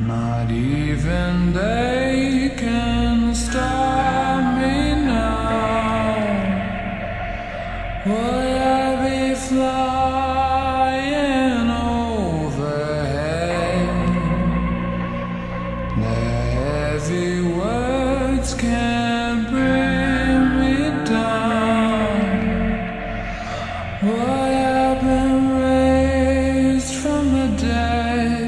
Not even they can stop me now. Would I be flying overhead? Their heavy words can't bring me down. Would I been raised from the dead?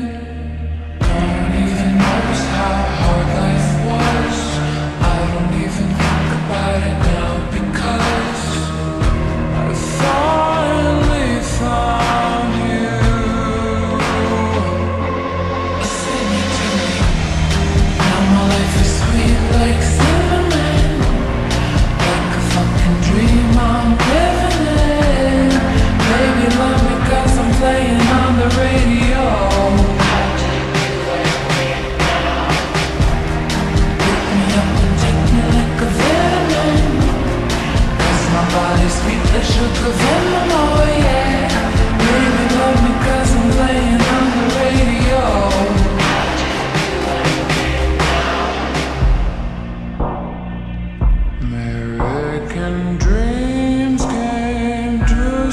American dreams came true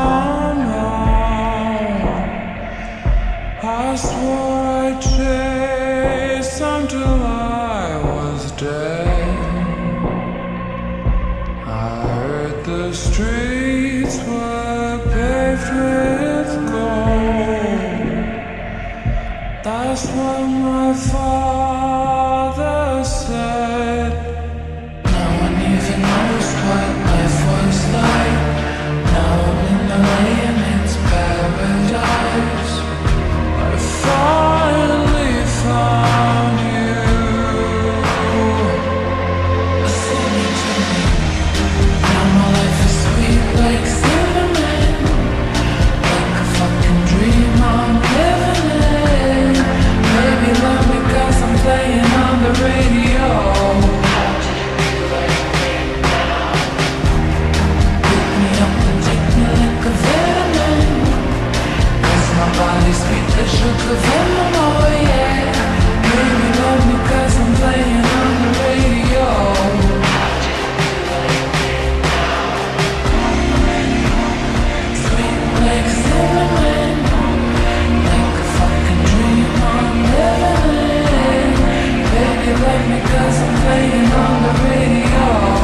somehow. I swore I'd chase until I was dead. I heard the streets were paved with gold. That's what my father said. No one even knows what life was like. Now I'm in the lane, it's paradise. I finally found you. Listen to me. Now my life is sweet like cinnamon, like a fucking dream I'm living in. Baby, love me 'cause I'm playing on the radio. Sugar venom, oh yeah. Baby, love me 'cause I'm playing on the radio. Sweet like cinnamon, like a fucking dream I'm living in. Baby, love me 'cause I'm playing on the radio.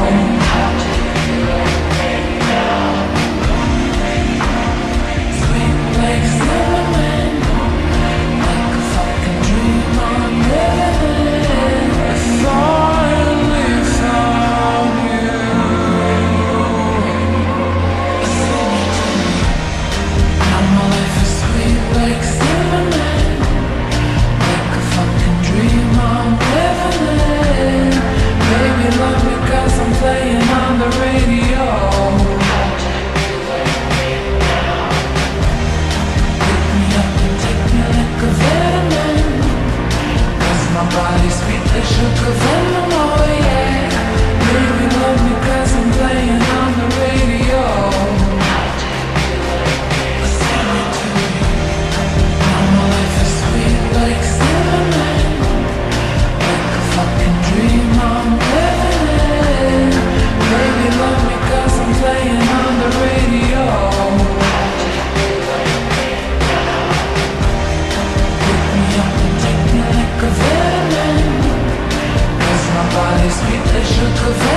Sweet like cinnamon, sugar venom, oh yeah. Baby, love me 'cause I'm playing on the radio. Listen to me. Now my life is sweet like cinnamon, like a fucking dream I'm living in. Baby, love me 'cause I'm playing on the radio. Pick me up and take me like a venom. My body's sweet as sugar.